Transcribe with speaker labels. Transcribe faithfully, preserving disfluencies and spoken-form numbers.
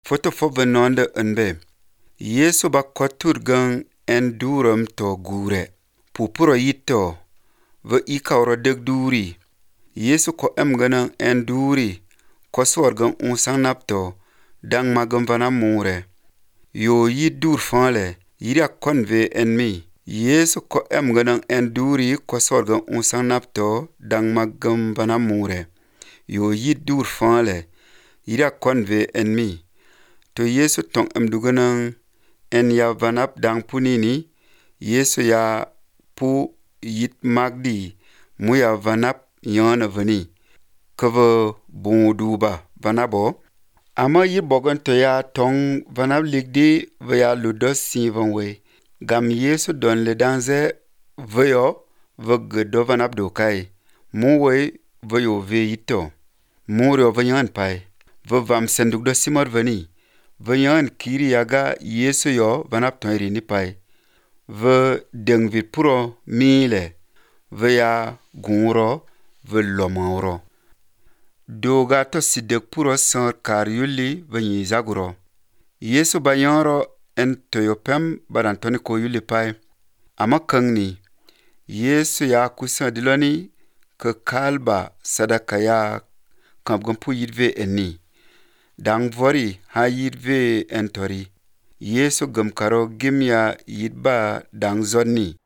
Speaker 1: Foto fo benonde enbe. Yesu ba kotur gang en duram to gure. Pupuro yito. Ve ikawro deg duri. Yesu ko em ganang en duri. Ko swar gang unsang napto. Dang magam vana mure. Yo yid dur fanle. Yida konve en mi. Yesu ko em ganang en duri. Ko swar gang unsang napto. Dang magam vana mure. Yo yid dur fanle. Yida konve en mi. To Yesu tong em duganang en ya vanap dang punini. Yesu ya pu yit magdi. Mu ya vanap yana vani. Kava bunduba vanabo. Ama yit bogan to ya tong vanap ligdi vaya ludos sivanwe. Gam Yesu don le danze vayo vagdo vanap do kai. Muwe vayo ve yito. Muro vanyan pai. Vavam senduk do simar vani. Vanyan kiri yaga Yesu yo vanap tonri ni pai. Va dengvi puro mile. Vaya gungro va lomoro. Doga to sidek puro san karyuli vanyi zaguro. Yesu bayanro en toyopem badantoni ko yuli pai. Ama kangni. Yesu ya kusa diloni ke kalba sadaka ya kampgampu yidve eni. Dang vori ha yidve entori. Yesu gam karo gimya yidba dang zonni.